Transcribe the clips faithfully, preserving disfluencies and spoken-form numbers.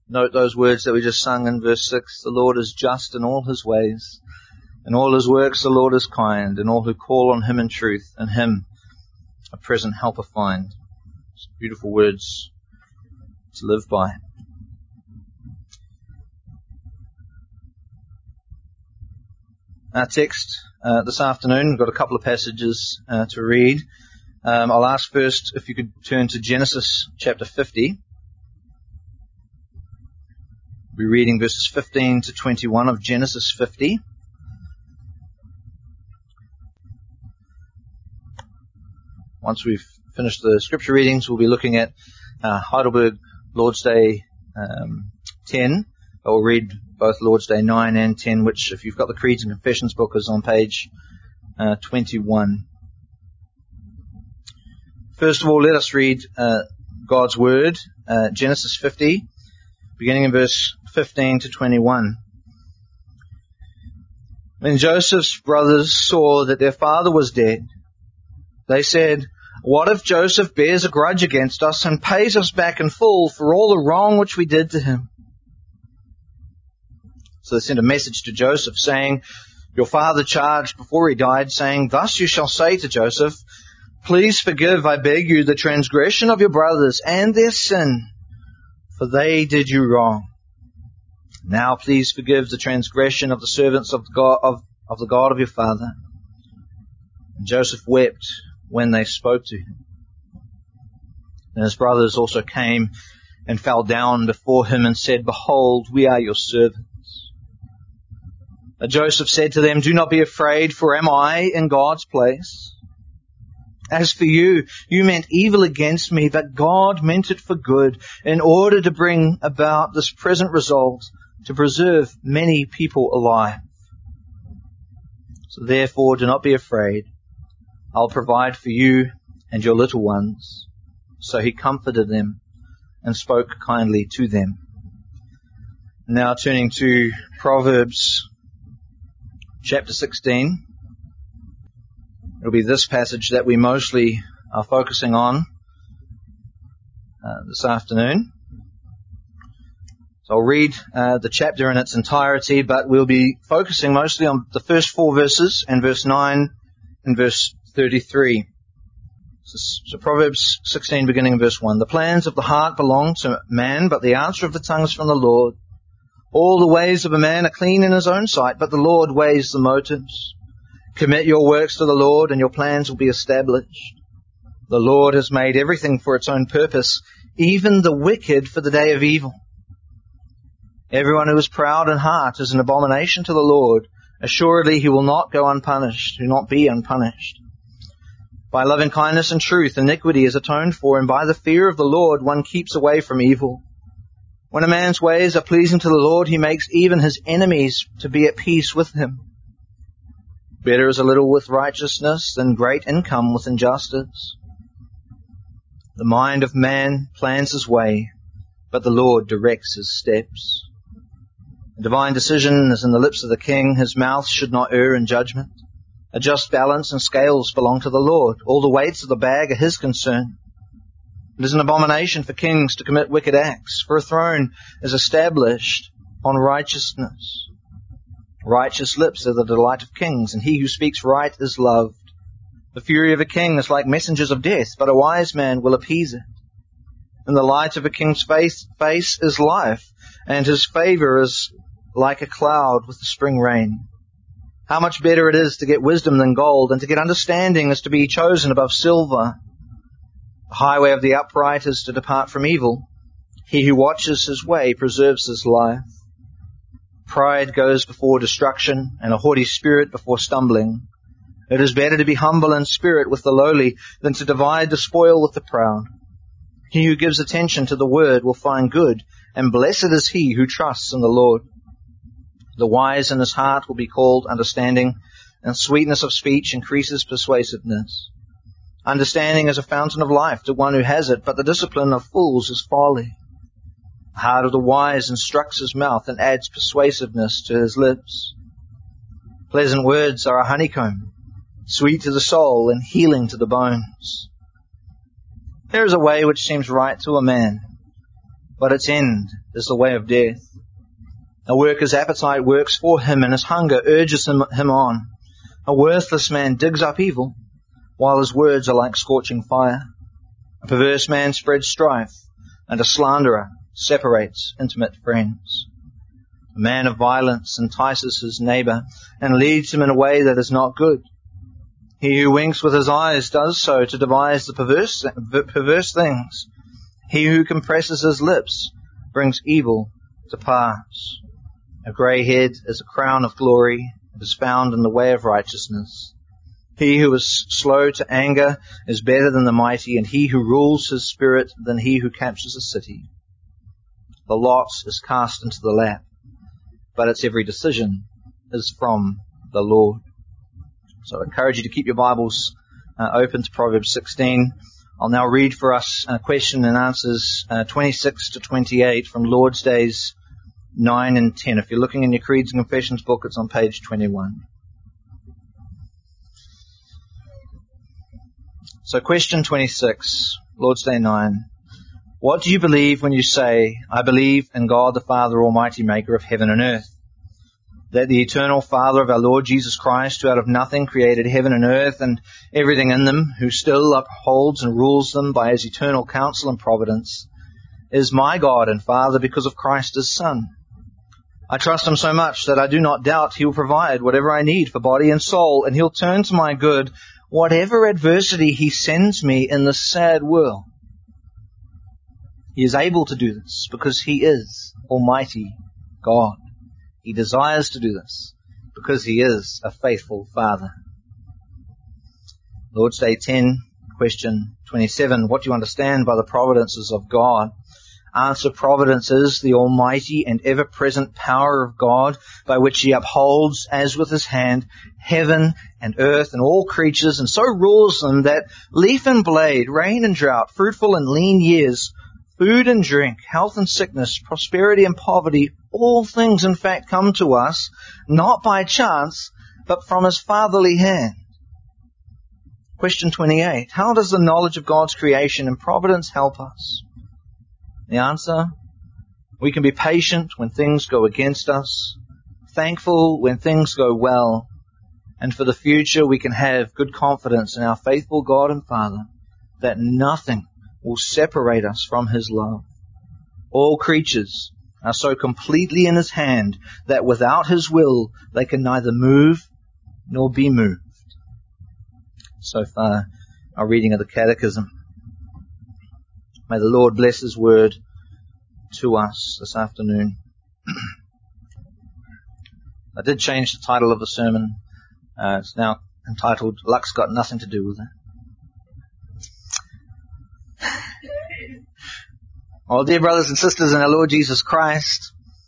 Note those words that we just sung in verse six. The Lord is just in all his ways. In all his works the Lord is kind, and all who call on him in truth, in him a present helper find. It's beautiful words to live by. Our text uh, this afternoon, we've got a couple of passages uh, to read. Um, I'll ask first if you could turn to Genesis chapter fifty. We'll be reading verses fifteen to twenty-one of Genesis fifty. Once we've finished the scripture readings, we'll be looking at uh, Heidelberg Lord's Day um, ten. I will read both Lord's Day nine and ten, which, if you've got the Creeds and Confessions book, is on page uh, twenty-one. First of all, let us read uh, God's Word, uh, Genesis fifty, beginning in verse fifteen to twenty-one. When Joseph's brothers saw that their father was dead, they said, "What if Joseph bears a grudge against us and pays us back in full for all the wrong which we did to him?" So they sent a message to Joseph saying, "Your father charged before he died, saying, 'Thus you shall say to Joseph, please forgive, I beg you, the transgression of your brothers and their sin, for they did you wrong. Now please forgive the transgression of the servants of the God of, of the God of your father.' And Joseph wept when they spoke to him. And his brothers also came and fell down before him and said, 'Behold, we are your servants.' But Joseph said to them, 'Do not be afraid, for am I in God's place? As for you, you meant evil against me, but God meant it for good, in order to bring about this present result, to preserve many people alive. So therefore, do not be afraid. I'll provide for you and your little ones.' So he comforted them and spoke kindly to them." Now turning to Proverbs chapter sixteen. It'll be this passage that we mostly are focusing on uh, this afternoon. So I'll read uh, the chapter in its entirety, but we'll be focusing mostly on the first four verses and verse nine and verse thirty-three. So, so Proverbs sixteen, beginning in verse one. "The plans of the heart belong to man, but the answer of the tongue is from the Lord. All the ways of a man are clean in his own sight, but the Lord weighs the motives. Commit your works to the Lord, and your plans will be established. The Lord has made everything for its own purpose, even the wicked for the day of evil. Everyone who is proud in heart is an abomination to the Lord. Assuredly he will not go unpunished, do not be unpunished. By loving kindness and truth, iniquity is atoned for, and by the fear of the Lord one keeps away from evil. When a man's ways are pleasing to the Lord, he makes even his enemies to be at peace with him. Better is a little with righteousness than great income with injustice. The mind of man plans his way, but the Lord directs his steps. A divine decision is in the lips of the king. His mouth should not err in judgment. A just balance and scales belong to the Lord. All the weights of the bag are his concern. It is an abomination for kings to commit wicked acts, for a throne is established on righteousness. Righteous lips are the delight of kings, and he who speaks right is loved. The fury of a king is like messengers of death, but a wise man will appease it. In the light of a king's face, face is life, and his favor is like a cloud with the spring rain. How much better it is to get wisdom than gold, and to get understanding is to be chosen above silver. The highway of the upright is to depart from evil. He who watches his way preserves his life. Pride goes before destruction, and a haughty spirit before stumbling. It is better to be humble in spirit with the lowly than to divide the spoil with the proud. He who gives attention to the word will find good, and blessed is he who trusts in the Lord. The wise in his heart will be called understanding, and sweetness of speech increases persuasiveness. Understanding is a fountain of life to one who has it, but the discipline of fools is folly. The heart of the wise instructs his mouth and adds persuasiveness to his lips. Pleasant words are a honeycomb, sweet to the soul and healing to the bones. There is a way which seems right to a man, but its end is the way of death. A worker's appetite works for him, and his hunger urges him, him on. A worthless man digs up evil, while his words are like scorching fire. A perverse man spreads strife, and a slanderer separates intimate friends. A man of violence entices his neighbor and leads him in a way that is not good. He who winks with his eyes does so to devise the perverse, perverse things. He who compresses his lips brings evil to pass. A grey head is a crown of glory. It is found in the way of righteousness. He who is slow to anger is better than the mighty, and he who rules his spirit than he who captures a city. The lot is cast into the lap, but its every decision is from the Lord. So I encourage you to keep your Bibles uh, open to Proverbs sixteen. I'll now read for us uh, question and answers uh, twenty-six to twenty-eight from Lord's Days nine and ten. If you're looking in your Creeds and Confessions book, it's on page twenty-one. So question twenty-six, Lord's Day nine. What do you believe when you say, I believe in God the Father Almighty, maker of heaven and earth? That the eternal Father of our Lord Jesus Christ, who out of nothing created heaven and earth and everything in them, who still upholds and rules them by his eternal counsel and providence, is my God and Father because of Christ his Son. I trust him so much that I do not doubt he will provide whatever I need for body and soul, and he'll turn to my good whatever adversity he sends me in this sad world. He is able to do this because he is Almighty God. He desires to do this because he is a faithful Father. Lord's Day ten, question twenty-seven. What do you understand by the providences of God? Answer: providence is the almighty and ever-present power of God by which he upholds, as with his hand, heaven and earth and all creatures, and so rules them that leaf and blade, rain and drought, fruitful and lean years, food and drink, health and sickness, prosperity and poverty, all things in fact come to us, not by chance, but from his fatherly hand. Question twenty-eight. How does the knowledge of God's creation and providence help us? The answer: we can be patient when things go against us, thankful when things go well, and for the future we can have good confidence in our faithful God and Father that nothing will separate us from his love. All creatures are so completely in his hand that without his will they can neither move nor be moved. So far, our reading of the Catechism. May the Lord bless his word to us this afternoon. I did change the title of the sermon. Uh, it's now entitled, Luck's Got Nothing to Do with It. Well, dear brothers and sisters in our Lord Jesus Christ,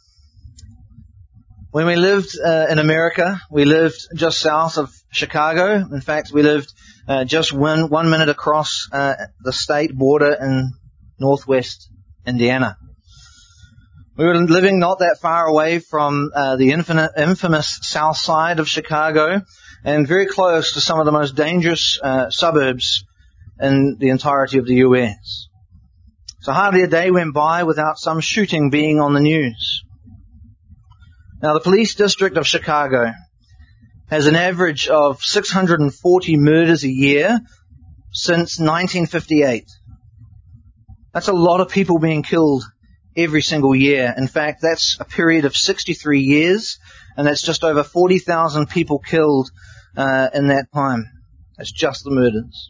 when we lived uh, in America, we lived just south of Chicago. In fact, we lived uh, just one, one minute across uh, the state border in northwest Indiana. We were living not that far away from uh, the infinite, infamous south side of Chicago, and very close to some of the most dangerous uh, suburbs in the entirety of the U S. So hardly a day went by without some shooting being on the news. Now, the police district of Chicago has an average of six hundred forty murders a year since nineteen fifty-eight. That's a lot of people being killed every single year. In fact, that's a period of sixty-three years, and that's just over forty thousand people killed uh, in that time. That's just the murders.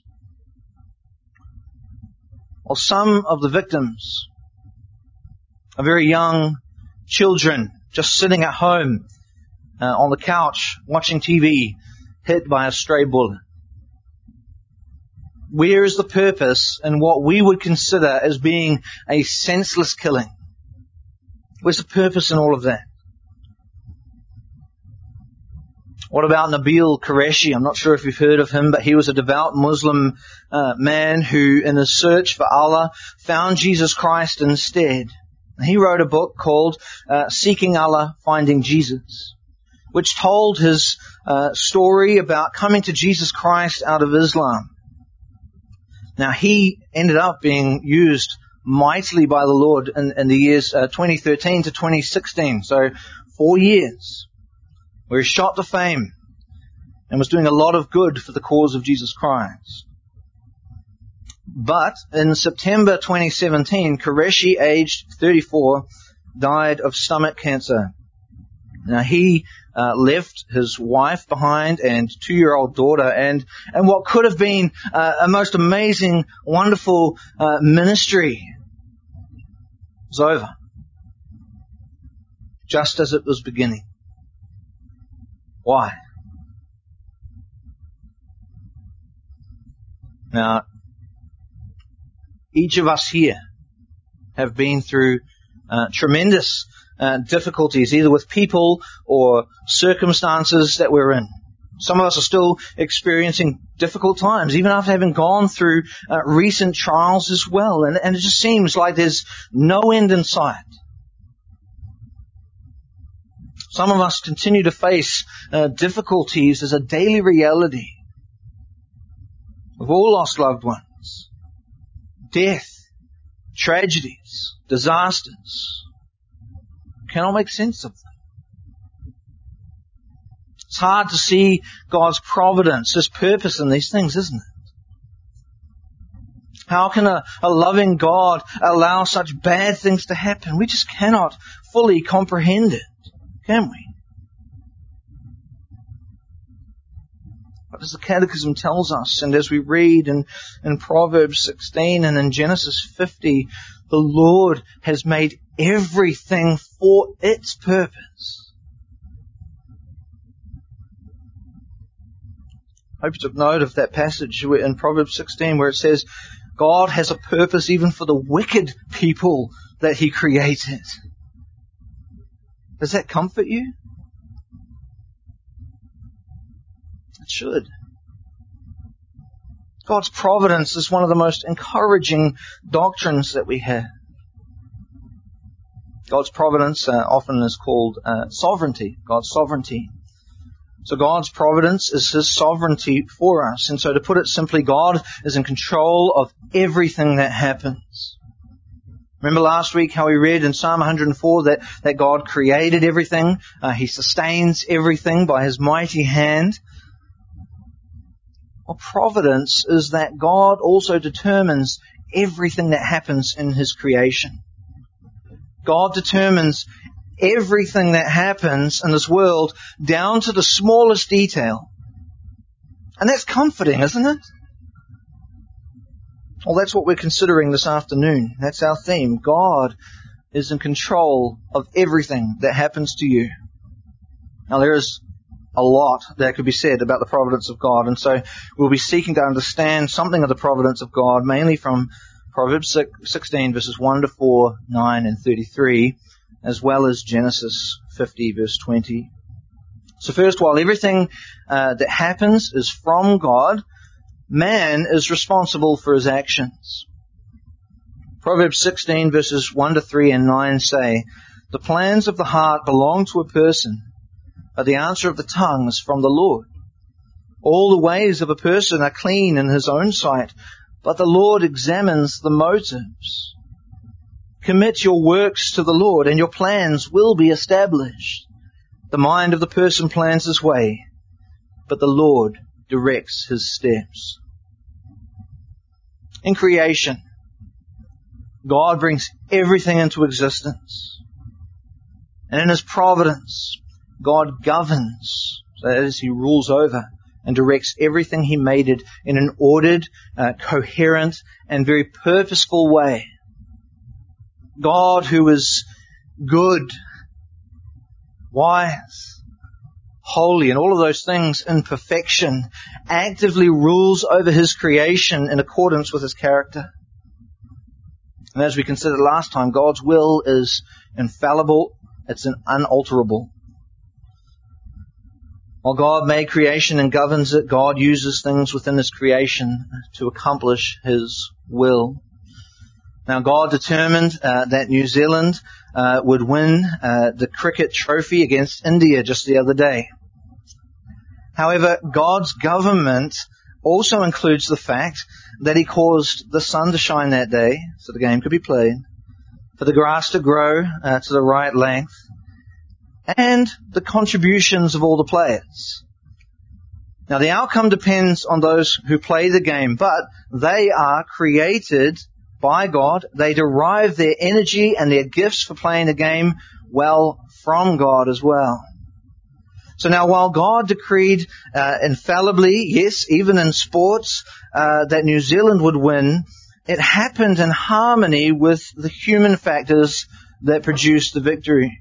Well, some of the victims are very young children just sitting at home uh, on the couch watching T V, hit by a stray bullet. Where is the purpose in what we would consider as being a senseless killing? Where's the purpose in all of that? What about Nabil Qureshi? I'm not sure if you've heard of him, but he was a devout Muslim uh, man who, in his search for Allah, found Jesus Christ instead. He wrote a book called uh, Seeking Allah, Finding Jesus, which told his uh, story about coming to Jesus Christ out of Islam. Now, he ended up being used mightily by the Lord in, in the years uh, twenty thirteen to twenty sixteen. So four years where he shot to fame and was doing a lot of good for the cause of Jesus Christ. But in September twenty seventeen, Qureshi, aged thirty-four, died of stomach cancer. Now he uh, left his wife behind and two-year-old daughter, and, and what could have been uh, a most amazing, wonderful uh, ministry was over, just as it was beginning. Why? Now, each of us here have been through uh, tremendous uh, difficulties, either with people or circumstances that we're in. Some of us are still experiencing difficult times, even after having gone through uh, recent trials as well. And, and it just seems like there's no end in sight. Some of us continue to face uh, difficulties as a daily reality. We've all lost loved ones. Death, tragedies, disasters. Cannot make sense of them. It's hard to see God's providence, His purpose in these things, isn't it? How can a, a loving God allow such bad things to happen? We just cannot fully comprehend it, can we? But as the Catechism tells us, and as we read in, in Proverbs sixteen and in Genesis fifty, the Lord has made everything for its purpose. I hope you took note of that passage in Proverbs sixteen where it says, God has a purpose even for the wicked people that He created. Does that comfort you? It should. God's providence is one of the most encouraging doctrines that we have. God's providence uh, often is called uh, sovereignty, God's sovereignty. So God's providence is His sovereignty for us. And so to put it simply, God is in control of everything that happens. Remember last week how we read in Psalm one hundred four that, that God created everything. Uh, He sustains everything by His mighty hand. Well, providence is that God also determines everything that happens in His creation. God determines everything that happens in this world down to the smallest detail. And that's comforting, isn't it? Well, that's what we're considering this afternoon. That's our theme. God is in control of everything that happens to you. Now, there is a lot that could be said about the providence of God, and so we'll be seeking to understand something of the providence of God, mainly from Proverbs sixteen, verses one to four, nine and thirty-three, as well as Genesis fifty, verse twenty. So first, while everything uh, that happens is from God, man is responsible for his actions. Proverbs sixteen, verses one to three and nine say, the plans of the heart belong to a person, but the answer of the tongue is from the Lord. All the ways of a person are clean in his own sight, but the Lord examines the motives. Commit your works to the Lord, and your plans will be established. The mind of the person plans his way, but the Lord directs his steps. In creation, God brings everything into existence. And in His providence, God governs, so that is, He rules over and directs everything He made it in an ordered, uh, coherent, and very purposeful way. God, who is good, wise, holy, and all of those things in perfection, actively rules over His creation in accordance with His character. And as we considered last time, God's will is infallible, it's unalterable. While God made creation and governs it, God uses things within His creation to accomplish His will. Now, God determined uh, that New Zealand uh, would win uh, the cricket trophy against India just the other day. However, God's government also includes the fact that He caused the sun to shine that day so the game could be played, for the grass to grow uh, to the right length, and the contributions of all the players. Now, the outcome depends on those who play the game, but they are created by God. They derive their energy and their gifts for playing the game well from God as well. So now, while God decreed uh, infallibly, yes, even in sports, uh, that New Zealand would win, it happened in harmony with the human factors that produced the victory.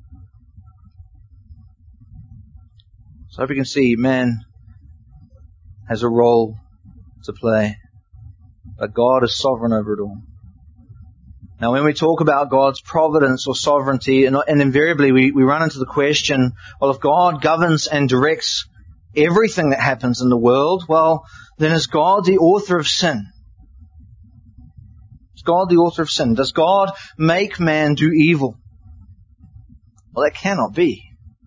So I hope you can see man has a role to play, but God is sovereign over it all. Now, when we talk about God's providence or sovereignty, and, and invariably we, we run into the question, well, if God governs and directs everything that happens in the world, well, then is God the author of sin? Is God the author of sin? Does God make man do evil? Well, that cannot be.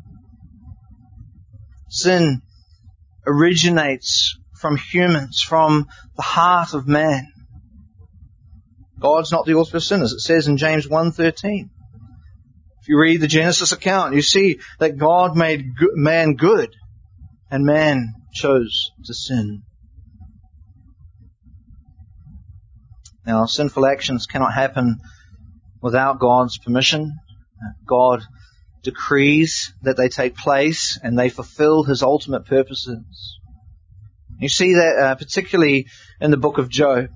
Sin originates from humans, from the heart of man. God's not the author of sin, as it says in James one thirteen. If you read the Genesis account, you see that God made man good, and man chose to sin. Now, sinful actions cannot happen without God's permission. God decrees that they take place, and they fulfill His ultimate purposes. You see that uh, particularly in the book of Job.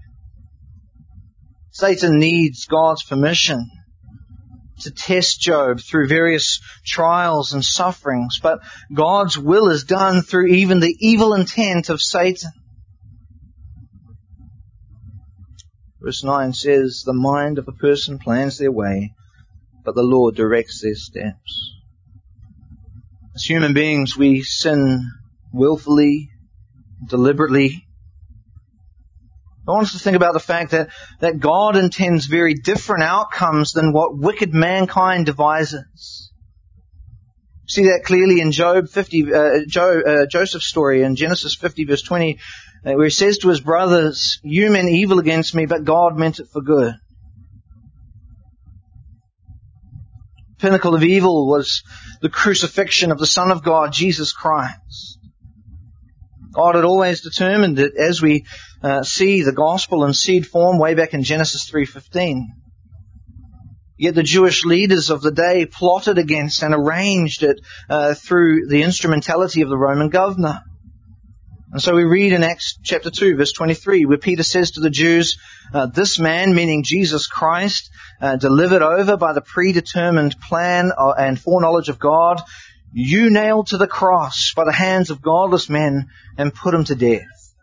Satan needs God's permission to test Job through various trials and sufferings, but God's will is done through even the evil intent of Satan. Verse nine says, "The mind of a person plans their way, but the Lord directs their steps." As human beings, we sin willfully, deliberately. I want us to think about the fact that, that God intends very different outcomes than what wicked mankind devises. See that clearly in Job fifty, uh, Job, uh, Joseph's story in Genesis fifty verse twenty, uh, where he says to his brothers, "You meant evil against me, but God meant it for good." Pinnacle of evil was the crucifixion of the Son of God, Jesus Christ. God had always determined that, as we uh, see the gospel in seed form way back in Genesis three fifteen. Yet the Jewish leaders of the day plotted against and arranged it uh, through the instrumentality of the Roman governor. And so we read in Acts chapter two, verse twenty-three, where Peter says to the Jews, uh, "This man," meaning Jesus Christ, uh, "delivered over by the predetermined plan and foreknowledge of God, you nailed to the cross by the hands of godless men and put him to death."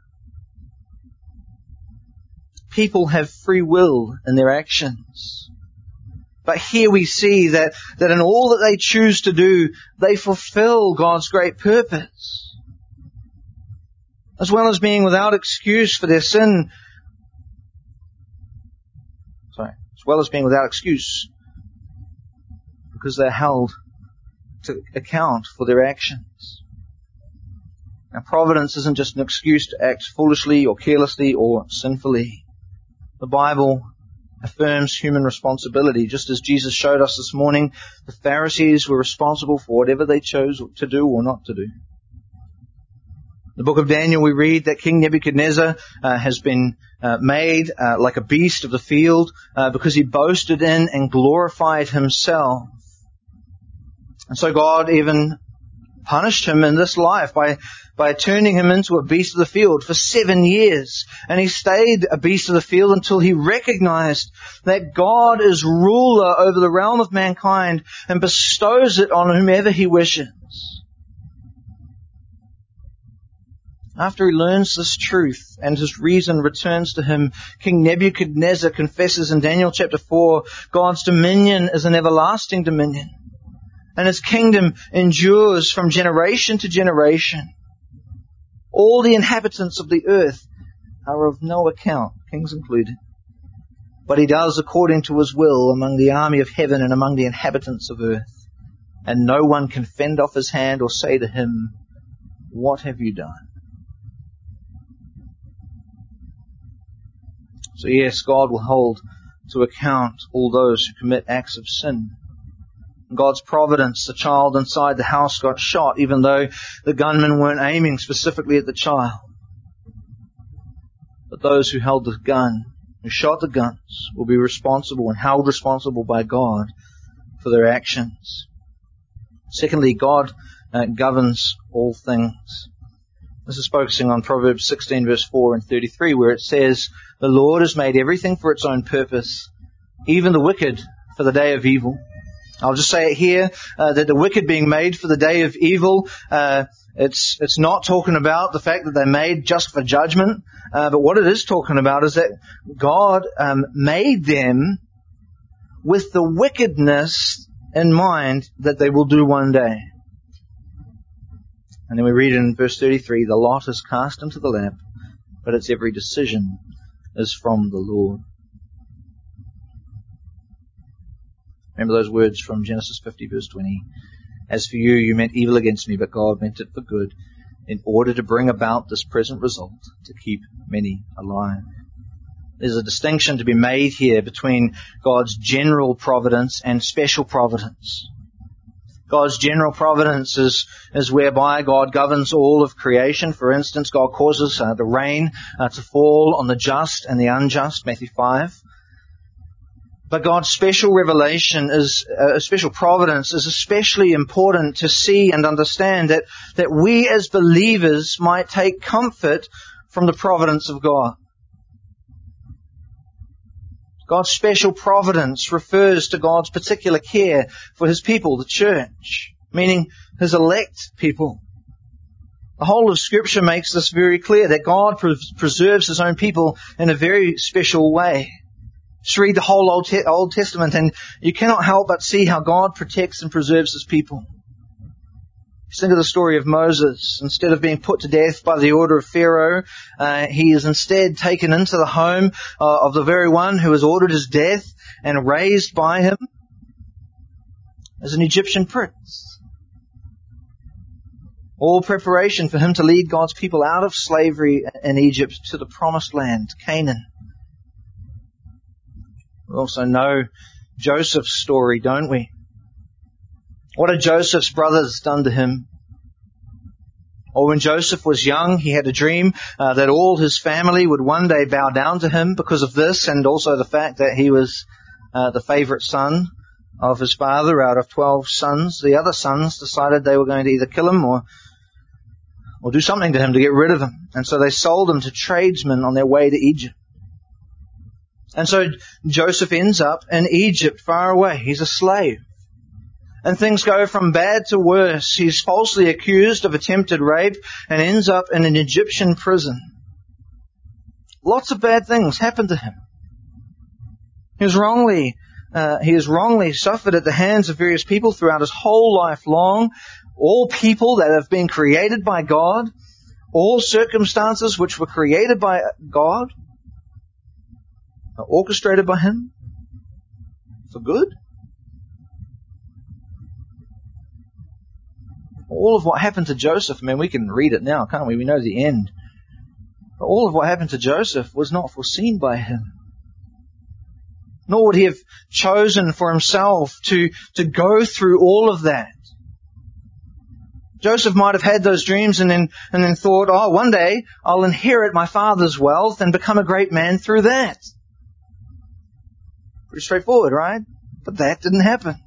People have free will in their actions. But here we see that, that in all that they choose to do, they fulfill God's great purpose. As well as being without excuse for their sin, sorry, as well as being without excuse, because they're held to account for their actions. Now, providence isn't just an excuse to act foolishly or carelessly or sinfully. The Bible affirms human responsibility. Just as Jesus showed us this morning, the Pharisees were responsible for whatever they chose to do or not to do. In the book of Daniel, we read that King Nebuchadnezzar uh, has been uh, made uh, like a beast of the field uh, because he boasted in and glorified himself. And so God even punished him in this life by, by turning him into a beast of the field for seven years. And he stayed a beast of the field until he recognized that God is ruler over the realm of mankind and bestows it on whomever he wishes. After he learns this truth and his reason returns to him, King Nebuchadnezzar confesses in Daniel chapter four, God's dominion is an everlasting dominion, and his kingdom endures from generation to generation. All the inhabitants of the earth are of no account, kings included. But he does according to his will among the army of heaven and among the inhabitants of earth. And no one can fend off his hand or say to him, "What have you done?" So yes, God will hold to account all those who commit acts of sin. In God's providence, the child inside the house got shot, even though the gunmen weren't aiming specifically at the child. But those who held the gun, who shot the guns, will be responsible and held responsible by God for their actions. Secondly, God uh, governs all things. This is focusing on Proverbs sixteen, verse four and thirty-three, where it says, "The Lord has made everything for its own purpose, even the wicked for the day of evil." I'll just say it here, uh, that the wicked being made for the day of evil, uh, it's it's not talking about the fact that they're made just for judgment, uh, but what it is talking about is that God um, made them with the wickedness in mind that they will do one day. And then we read in verse thirty-three, "The lot is cast into the lap, but its every decision is from the Lord." Remember those words from Genesis fifty, verse twenty. "As for you, you meant evil against me, but God meant it for good, in order to bring about this present result, to keep many alive." There's a distinction to be made here between God's general providence and special providence. God's general providence is, is whereby God governs all of creation. For instance, God causes uh, the rain uh, to fall on the just and the unjust, Matthew five. But God's special revelation is, uh, special providence is especially important to see and understand that, that we as believers might take comfort from the providence of God. God's special providence refers to God's particular care for His people, the church, meaning His elect people. The whole of Scripture makes this very clear, that God pres- preserves His own people in a very special way. Just read the whole Old, Te- Old Testament and you cannot help but see how God protects and preserves His people. Just think of the story of Moses. Instead of being put to death by the order of Pharaoh, uh, he is instead taken into the home uh, of the very one who has ordered his death and raised by him as an Egyptian prince. All preparation for him to lead God's people out of slavery in Egypt to the promised land, Canaan. We also know Joseph's story, don't we? What had Joseph's brothers done to him? Or when Joseph was young, he had a dream uh, that all his family would one day bow down to him because of this, and also the fact that he was uh, the favorite son of his father out of twelve sons. The other sons decided they were going to either kill him or, or do something to him to get rid of him. And so they sold him to tradesmen on their way to Egypt. And so Joseph ends up in Egypt, far away. He's a slave. And things go from bad to worse. He's falsely accused of attempted rape and ends up in an Egyptian prison. Lots of bad things happen to him. He was wrongly, uh, he has wrongly suffered at the hands of various people throughout his whole life long. All people that have been created by God, all circumstances which were created by God, are orchestrated by Him for good. All of what happened to Joseph, I mean, we can read it now, can't we? We know the end. But all of what happened to Joseph was not foreseen by him. Nor would he have chosen for himself to, to go through all of that. Joseph might have had those dreams and then, and then thought, oh, one day I'll inherit my father's wealth and become a great man through that. Pretty straightforward, right? But that didn't happen.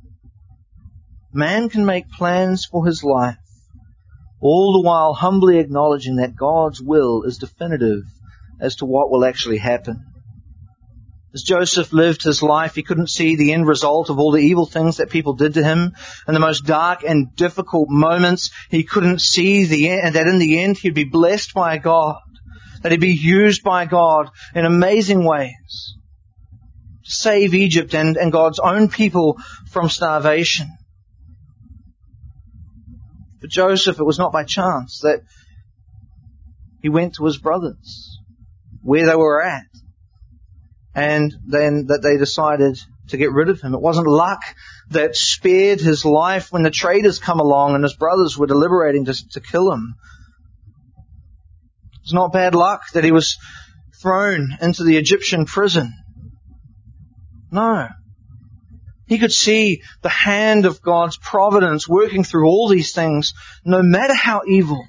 Man can make plans for his life, all the while humbly acknowledging that God's will is definitive as to what will actually happen. As Joseph lived his life, he couldn't see the end result of all the evil things that people did to him. In the most dark and difficult moments, he couldn't see the end, and that in the end he'd be blessed by God, that he'd be used by God in amazing ways to save Egypt and, and God's own people from starvation. For Joseph, it was not by chance that he went to his brothers, where they were at, and then that they decided to get rid of him. It wasn't luck that spared his life when the traders come along and his brothers were deliberating to, to kill him. It's not bad luck that he was thrown into the Egyptian prison? No. He could see the hand of God's providence working through all these things, no matter how evil.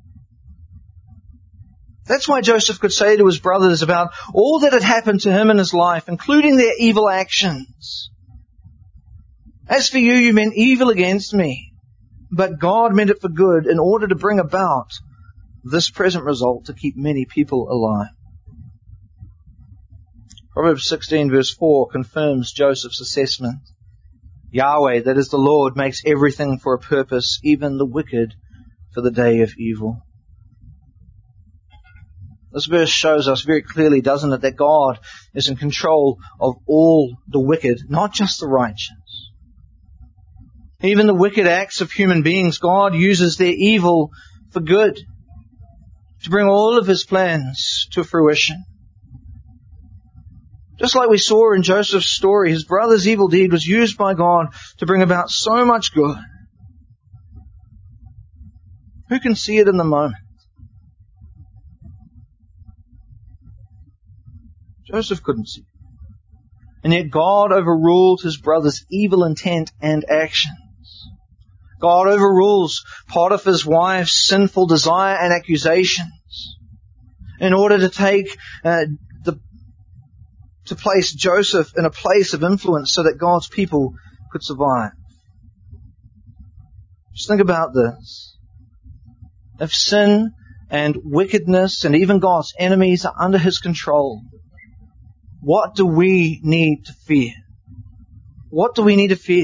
That's why Joseph could say to his brothers about all that had happened to him in his life, including their evil actions. As for you, you meant evil against me, but God meant it for good in order to bring about this present result to keep many people alive. Proverbs sixteen verse four confirms Joseph's assessment. Yahweh, that is the Lord, makes everything for a purpose, even the wicked for the day of evil. This verse shows us very clearly, doesn't it, that God is in control of all the wicked, not just the righteous. Even the wicked acts of human beings, God uses their evil for good, to bring all of His plans to fruition. Just like we saw in Joseph's story, his brother's evil deed was used by God to bring about so much good. Who can see it in the moment? Joseph couldn't see it. And yet God overruled his brother's evil intent and actions. God overrules Potiphar's wife's sinful desire and accusations in order to take uh, the to place Joseph in a place of influence so that God's people could survive. Just think about this. If sin and wickedness and even God's enemies are under His control, what do we need to fear? What do we need to fear?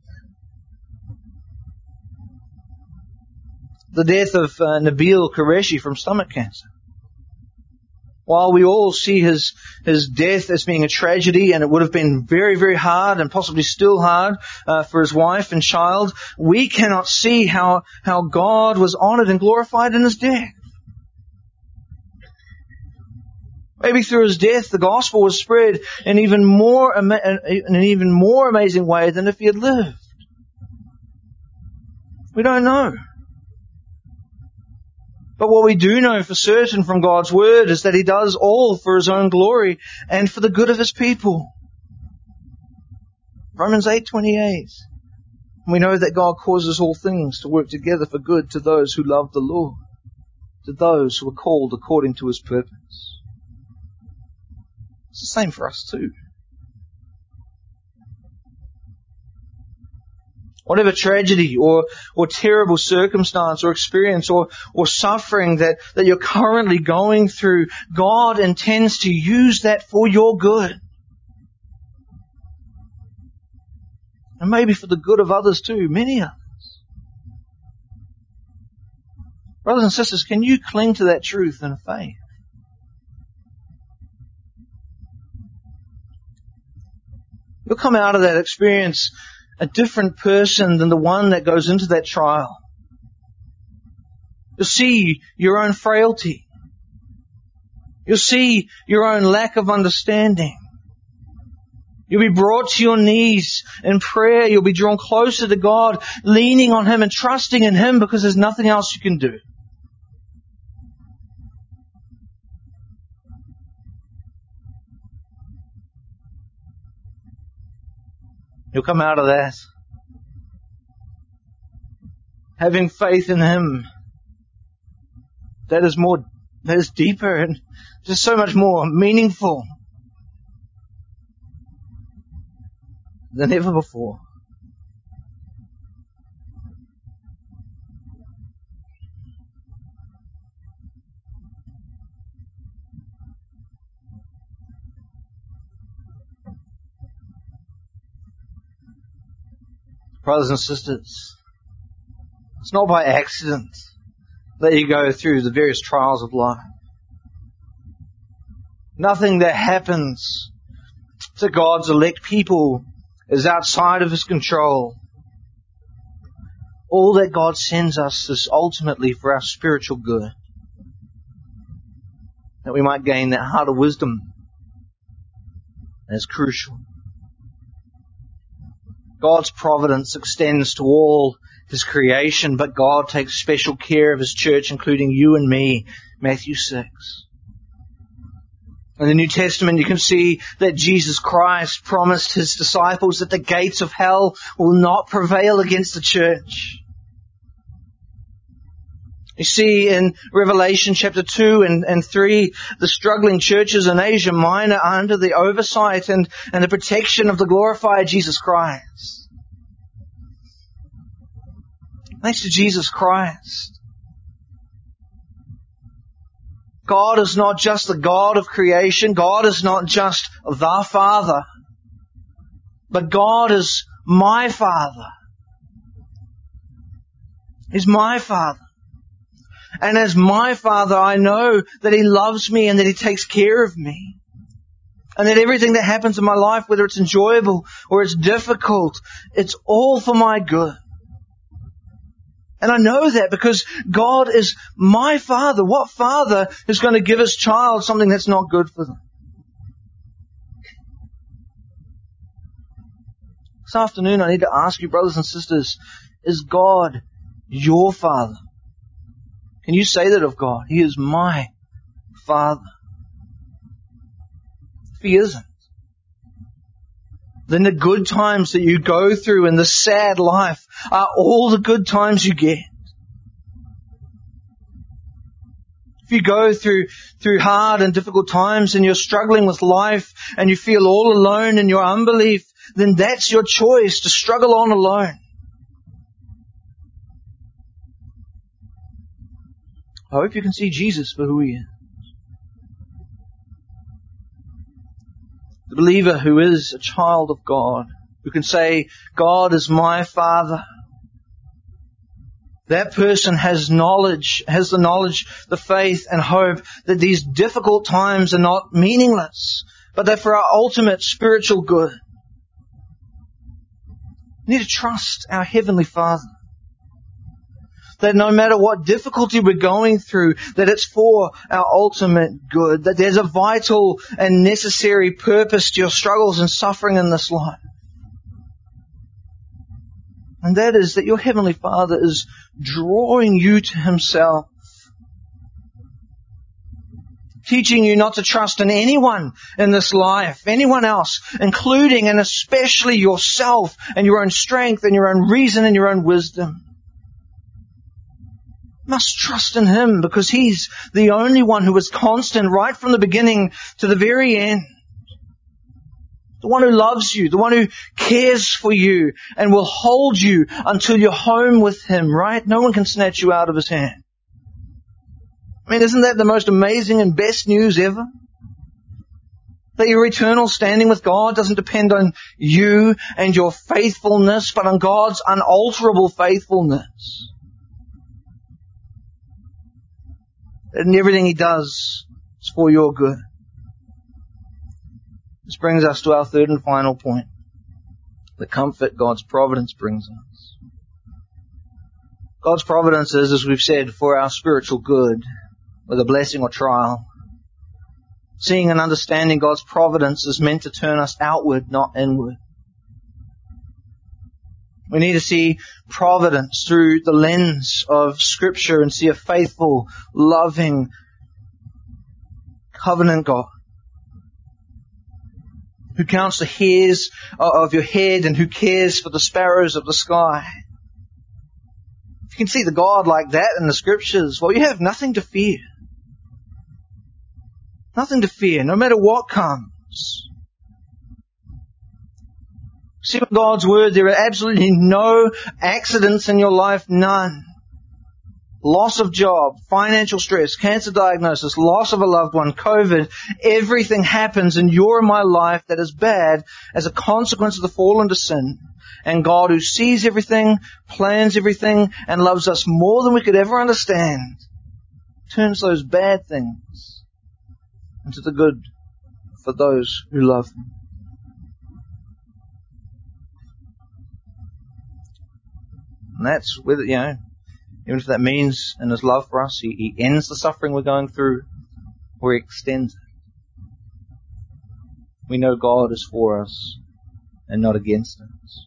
The death of uh, Nabil Qureshi from stomach cancer. While we all see his his death as being a tragedy, and it would have been very, very hard and possibly still hard uh, for his wife and child, we cannot see how, how God was honored and glorified in his death. Maybe through his death, the gospel was spread in even more in an even more amazing way than if he had lived. We don't know. But what we do know for certain from God's Word is that He does all for His own glory and for the good of His people. Romans eight twenty-eight. We know that God causes all things to work together for good to those who love the Lord, to those who are called according to His purpose. It's the same for us too. Whatever tragedy or, or terrible circumstance or experience or, or suffering that, that you're currently going through, God intends to use that for your good. And maybe for the good of others too, many others. Brothers and sisters, can you cling to that truth in faith? You'll come out of that experience a different person than the one that goes into that trial. You'll see your own frailty. You'll see your own lack of understanding. You'll be brought to your knees in prayer. You'll be drawn closer to God, leaning on Him and trusting in Him because there's nothing else you can do. You'll come out of that having faith in Him that is more, that is deeper and just so much more meaningful than ever before. Brothers and sisters, it's not by accident that you go through the various trials of life. Nothing that happens to God's elect people is outside of His control. All that God sends us is ultimately for our spiritual good, that we might gain that heart of wisdom that is crucial. God's providence extends to all His creation, but God takes special care of His church, including you and me. Matthew six. In the New Testament, you can see that Jesus Christ promised His disciples that the gates of hell will not prevail against the church. You see in Revelation chapter two and, and three, the struggling churches in Asia Minor are under the oversight and, and the protection of the glorified Jesus Christ. Thanks to Jesus Christ. God is not just the God of creation. God is not just the Father. But God is my Father. He's my Father. And as my Father, I know that He loves me and that He takes care of me. And that everything that happens in my life, whether it's enjoyable or it's difficult, it's all for my good. And I know that because God is my Father. What father is going to give his child something that's not good for them? This afternoon I need to ask you, brothers and sisters, is God your Father? Can you say that of God? He is my Father. If He isn't, then the good times that you go through in the sad life are all the good times you get. If you go through through hard and difficult times and you're struggling with life and you feel all alone in your unbelief, then that's your choice to struggle on alone. I hope you can see Jesus for who He is. The believer who is a child of God, who can say, God is my Father. That person has knowledge, has the knowledge, the faith and hope that these difficult times are not meaningless, but they're for our ultimate spiritual good. We need to trust our Heavenly Father. That no matter what difficulty we're going through, that it's for our ultimate good. That there's a vital and necessary purpose to your struggles and suffering in this life. And that is that your Heavenly Father is drawing you to Himself. Teaching you not to trust in anyone in this life, anyone else, including and especially yourself and your own strength and your own reason and your own wisdom. Must trust in Him because He's the only one who is constant right from the beginning to the very end. The one who loves you, the one who cares for you and will hold you until you're home with Him, right? No one can snatch you out of His hand. I mean, isn't that the most amazing and best news ever? That your eternal standing with God doesn't depend on you and your faithfulness, but on God's unalterable faithfulness. And everything He does is for your good. This brings us to our third and final point. The comfort God's providence brings us. God's providence is, as we've said, for our spiritual good, whether blessing or trial. Seeing and understanding God's providence is meant to turn us outward, not inward. We need to see providence through the lens of Scripture and see a faithful, loving, covenant God who counts the hairs of your head and who cares for the sparrows of the sky. If you can see the God like that in the Scriptures, well, you have nothing to fear. Nothing to fear, no matter what comes. See in God's Word, there are absolutely no accidents in your life, none. Loss of job, financial stress, cancer diagnosis, loss of a loved one, COVID, everything happens in your and my life that is bad as a consequence of the fall into sin. And God, who sees everything, plans everything, and loves us more than we could ever understand, turns those bad things into the good for those who love Him. And that's whether, you know, even if that means in His love for us, He, he ends the suffering we're going through, or He extends it. We know God is for us and not against us.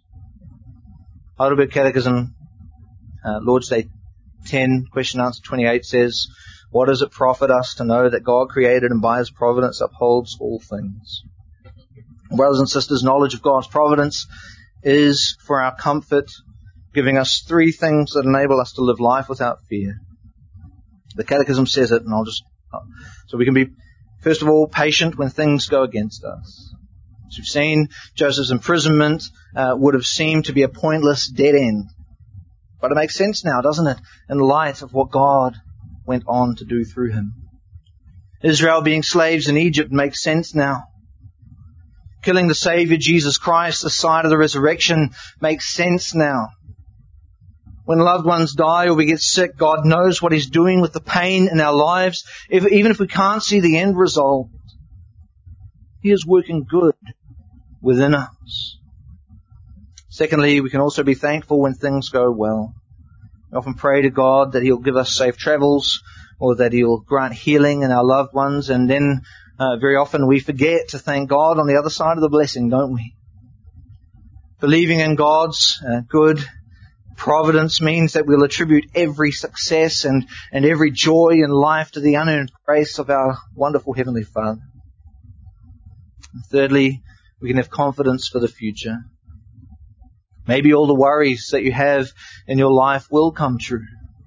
Heidelberg Catechism, uh, Lord's Day ten, question answer twenty-eight says, What does it profit us to know that God created and by His providence upholds all things? Brothers and sisters, knowledge of God's providence is for our comfort, giving us three things that enable us to live life without fear. The Catechism says it, and I'll just... So we can be, first of all, patient when things go against us. As you've seen, Joseph's imprisonment uh, would have seemed to be a pointless dead end. But it makes sense now, doesn't it? In light of what God went on to do through him. Israel being slaves in Egypt makes sense now. Killing the Savior, Jesus Christ, the side of the resurrection, makes sense now. When loved ones die or we get sick, God knows what He's doing with the pain in our lives. If, even if we can't see the end result, He is working good within us. Secondly, we can also be thankful when things go well. We often pray to God that He'll give us safe travels or that He'll grant healing in our loved ones, and then uh, very often we forget to thank God on the other side of the blessing, don't we? Believing in God's uh, good providence means that we'll attribute every success and, and every joy in life to the unearned grace of our wonderful Heavenly Father. And thirdly, we can have confidence for the future. Maybe all the worries that you have in your life will come true.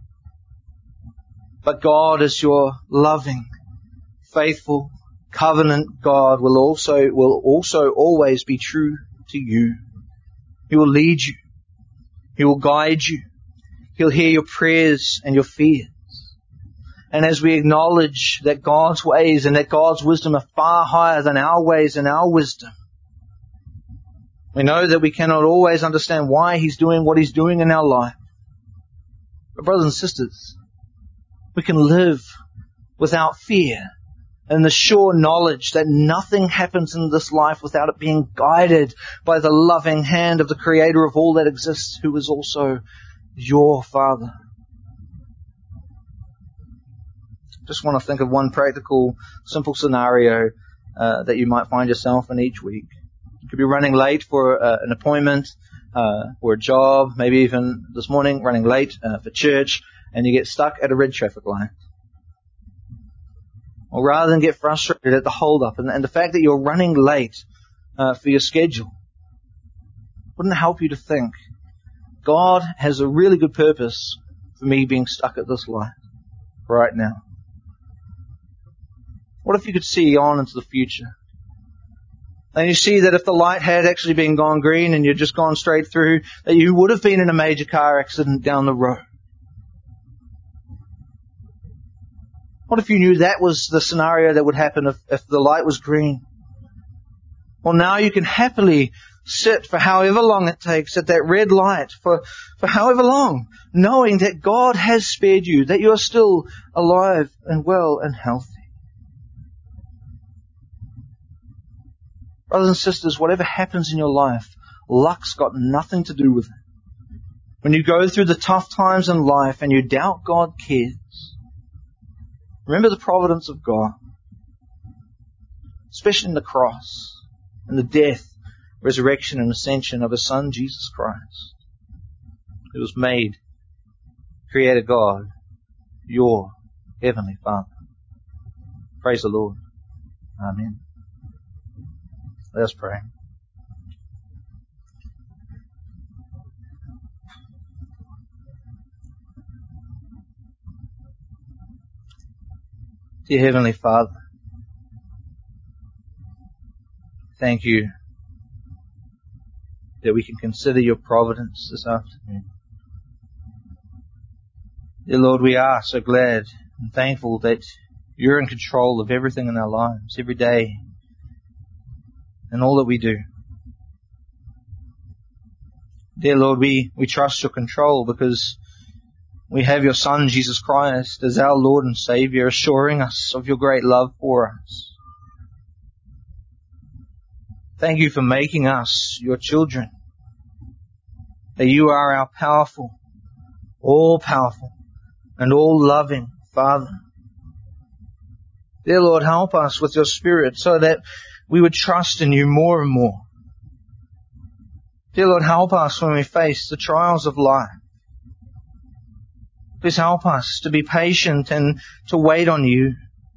But God, as your loving, faithful, covenant God, will also, will also always be true to you. He will lead you. He will guide you. He'll hear your prayers and your fears. And as we acknowledge that God's ways and that God's wisdom are far higher than our ways and our wisdom, we know that we cannot always understand why He's doing what He's doing in our life. But brothers and sisters, we can live without fear and the sure knowledge that nothing happens in this life without it being guided by the loving hand of the Creator of all that exists, who is also your Father. Just want to think of one practical, simple scenario uh, that you might find yourself in each week. You could be running late for uh, an appointment uh, or a job, maybe even this morning running late uh, for church, and you get stuck at a red traffic light. Or rather than get frustrated at the hold-up and, and the fact that you're running late uh, for your schedule, wouldn't it help you to think, God has a really good purpose for me being stuck at this light right now? What if you could see on into the future? And you see that if the light had actually been gone green and you'd just gone straight through, that you would have been in a major car accident down the road. What if you knew that was the scenario that would happen if, if the light was green? Well, now you can happily sit for however long it takes at that red light for, for however long, knowing that God has spared you, that you are still alive and well and healthy. Brothers and sisters, whatever happens in your life, luck's got nothing to do with it. When you go through the tough times in life and you doubt God cares, remember the providence of God, especially in the cross and the death, resurrection and ascension of His Son, Jesus Christ. It was made, Creator God, your Heavenly Father. Praise the Lord. Amen. Let us pray. Dear Heavenly Father, thank You that we can consider Your providence this afternoon. Dear Lord, we are so glad and thankful that You're in control of everything in our lives, every day, and all that we do. Dear Lord, we, we trust Your control because we have Your Son, Jesus Christ, as our Lord and Savior, assuring us of Your great love for us. Thank You for making us Your children, that You are our powerful, all-powerful, and all-loving Father. Dear Lord, help us with Your Spirit so that we would trust in You more and more. Dear Lord, help us when we face the trials of life Please help us to be patient and to wait on you.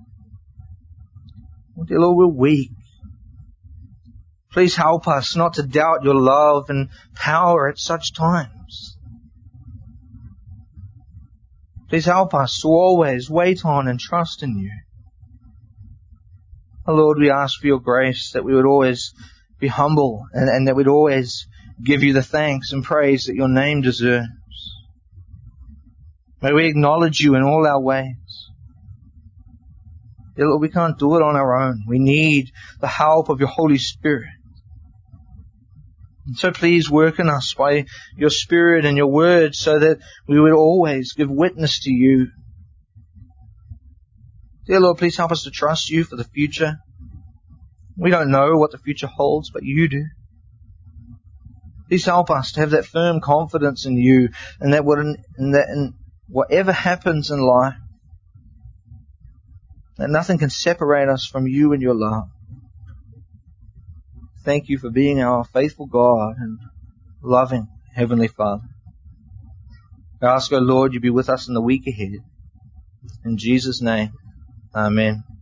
Dear Lord, we're weak. Please help us not to doubt your love and power at such times. Please help us to always wait on and trust in you. Oh Lord, we ask for your grace that we would always be humble and, and that we'd always give you the thanks and praise that your name deserves. May we acknowledge you in all our ways. Dear Lord, we can't do it on our own. We need the help of your Holy Spirit. And so please work in us by your Spirit and your word so that we would always give witness to you. Dear Lord, please help us to trust you for the future. We don't know what the future holds, but you do. Please help us to have that firm confidence in you and that, and that in whatever happens in life, that nothing can separate us from you and your love. Thank you for being our faithful God and loving Heavenly Father. I ask, O Lord, you be with us in the week ahead. In Jesus' name, amen.